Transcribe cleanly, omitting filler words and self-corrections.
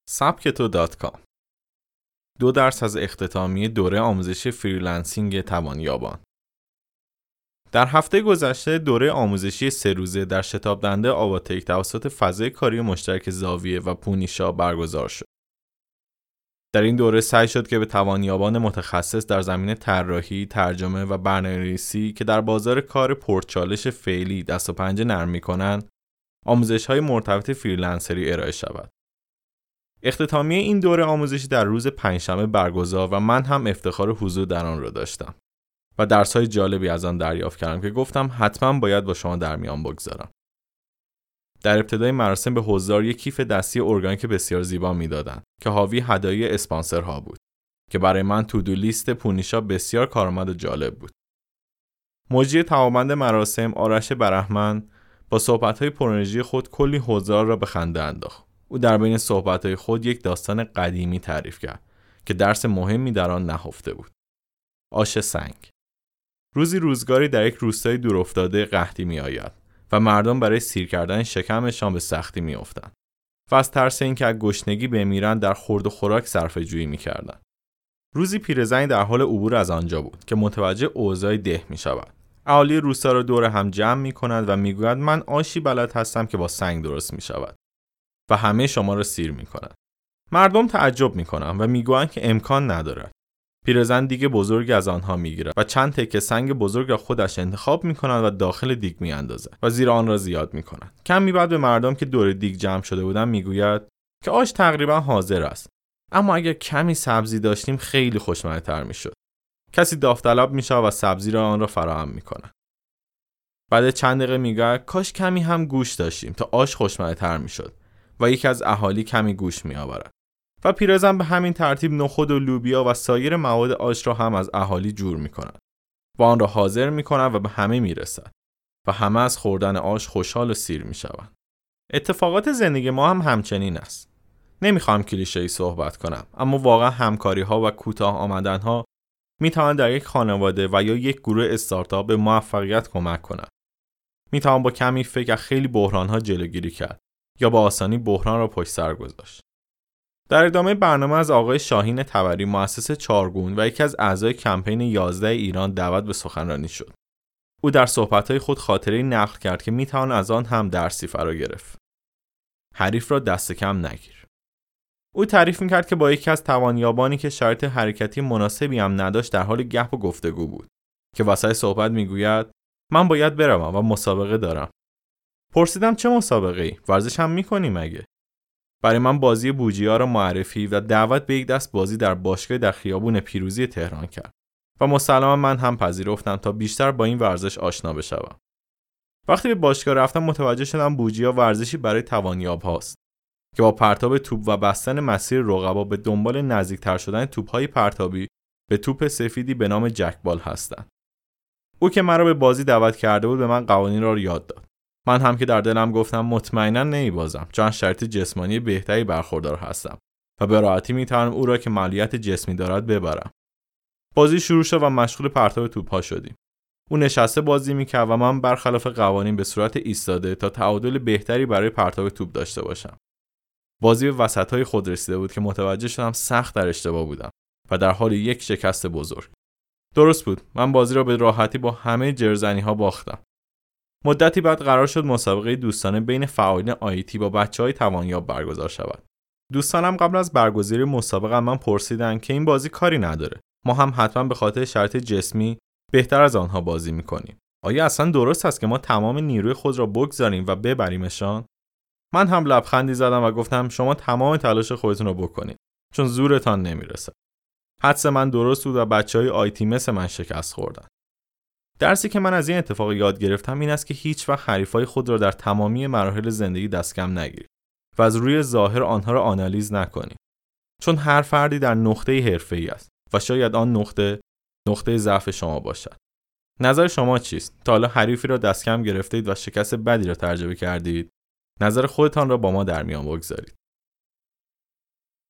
sabketo.com 2 درس از اختتامیه دوره آموزشی فریلنسینگ توانیابان. در هفته گذشته دوره آموزشی 3 روزه در شتاب دهنده آواتک توسط فضای کاری مشترک زاویه و پونیشا برگزار شد. در این دوره سعی شد که به توانیابان متخصص در زمینه طراحی، ترجمه و برنامه‌نویسی که در بازار کار پرچالش فعلی دست و پنجه نرم می‌کنند، آموزش‌های مرتبط فریلنسری ارائه شود. اختتامیه این دوره آموزشی در روز پنجشنبه برگزار و من هم افتخار حضور در آن را داشتم و درس‌های جالبی از آن دریافت کردم که گفتم حتما باید با شما در میان بگذارم. در ابتدای مراسم به حضار یک کیف دستی ارگانیک بسیار زیبا میدادند که حاوی هدایای اسپانسرها بود که برای من تودو لیست پونیشا بسیار کارآمد و جالب بود. مجری توانمند مراسم آرش برهمن با صحبت‌های پرانرژی خود کلی حضار را به خنده انداخت. او در بین صحبت‌های خود یک داستان قدیمی تعریف کرد که درس مهمی در آن نهفته بود. آش سنگ. روزگاری در یک روستای دورافتاده قحطی می‌آید و مردم برای سیر کردن شکمشان به سختی می‌افتند و از ترس اینکه از گشنگی بمیرند در خورد و خوراک صرفه‌جویی می‌کردند. روزی پیرزنی در حال عبور از آنجا بود که متوجه اوضاع ده می‌شود. اهالی روستا را دور هم جمع می‌کند و می‌گوید من آشی بلد هستم که با سنگ درست می‌شود و همه شما را سیر می‌کند. مردم تعجب می‌کنند و می‌گویند که امکان ندارد. پیرزن دیگ بزرگی از آنها می‌گیرد و چند تکه سنگ بزرگ را خودش انتخاب می‌کند و داخل دیگ می‌اندازد و زیر آن را زیاد می‌کند. کمی بعد به مردم که دور دیگ جمع شده بودند می‌گوید که آش تقریباً حاضر است. اما اگر کمی سبزی داشتیم خیلی خوشمزه‌تر می‌شد. کسی داوطلب می‌شود و سبزی را آن را فراهم می‌کند. بعد چند دقیقه می‌گوید کاش کمی هم گوشت داشتیم تا آش خوشمزه‌تر می‌شد و یکی از اهالی کمی گوشت می‌آورد. و پیرزن به همین ترتیب نخود و لوبیا و سایر مواد آش را هم از اهالی جور می‌کند و آن را حاضر می‌کند و به همه می‌رسد و همه از خوردن آش خوشحال و سیر می‌شوند. اتفاقات زندگی ما هم همچنین است. نمی‌خوام کلیشه‌ای صحبت کنم، اما واقعا همکاری‌ها و کوتاه آمدن‌ها می‌توانند در یک خانواده و یا یک گروه استارتاپ به موفقیت کمک کنند. می‌توان با کمی فکر از خیلی بحران‌ها جلوگیری کرد یا با آسانی بحران را پشت سر گذاشت. در ادامه برنامه از آقای شاهین تبری مؤسس چارگون و یکی از اعضای کمپین 11 ایران دعوت به سخنرانی شد. او در صحبت‌های خود خاطره‌ای نقل کرد که می‌توان از آن هم درسی فرا گرفت. حریف را دست کم نگیر. او تعریف می‌کرد که با یکی از توانیابانی که شرایط حرکتی مناسبی هم نداشت در حال گپ و گفتگو بود که وسط صحبت می‌گوید من باید بروم و مسابقه دارم. پرسیدم چه مسابقه‌ای؟ ورزش هم می‌کنی مگه؟ برای من بازی بوجیا را معرفی و دعوت به یک دست بازی در باشگاه در خیابون پیروزی تهران کرد و مسلما من هم پذیرفتم تا بیشتر با این ورزش آشنا بشوم. وقتی به باشگاه رفتم متوجه شدم بوجیا ورزشی برای توانیاب هاست که با پرتاب توپ و بستن مسیر رقبا به دنبال نزدیکتر شدن توپ‌های پرتابی به توپ سفیدی به نام جکبال هستند. او که مرا به بازی دعوت کرده بود به من قوانین را یاد داد. من هم که در دلم گفتم مطمئنا نمیبازم چون شرط جسمانی بهتری برخوردار هستم و به راحتی میتوانم او را که مالیت جسمی دارد ببرم. بازی شروع شد و مشغول پرتاب توپ‌ها شدیم. او نشسته بازی میکرد و من برخلاف قوانین به صورت ایستاده تا تعادل بهتری برای پرتاب توپ داشته باشم. بازی به وسط‌های خود رسیده بود که متوجه شدم سخت در اشتباه بودم و در حال یک شکست بزرگ. درست بود. من بازی را به راحتی با همه جرزنی‌ها باختم. مدتی بعد قرار شد مسابقه دوستانه بین فعالین آیتی با بچه‌های توانیاب برگزار شود. دوستانم قبل از برگزاری مسابقه من پرسیدند که این بازی کاری نداره. ما هم حتما به خاطر شرط جسمی بهتر از آنها بازی می‌کنیم. آیا اصلا درست است که ما تمام نیروی خود را بگذاریم و ببریمشان؟ من هم لبخندی زدم و گفتم شما تمام تلاش خودتون را بکنید چون زورتان نمیرسه. حدس من درست بود و بچه‌های آیتی مثل من شکست خوردن. درسی که من از این اتفاق یاد گرفتم این است که هیچ وقت حریفای خود را در تمامی مراحل زندگی دست کم نگیرید و از روی ظاهر آنها را آنالیز نکنید. چون هر فردی در نقطه حرفه‌ای است و شاید آن نقطه ضعف شما باشد. نظر شما چیست؟ تا حالا حریفی را دست کم گرفتید و شکست بدی را تجربه کردید؟ نظر خودتان را با ما در میان بگذارید.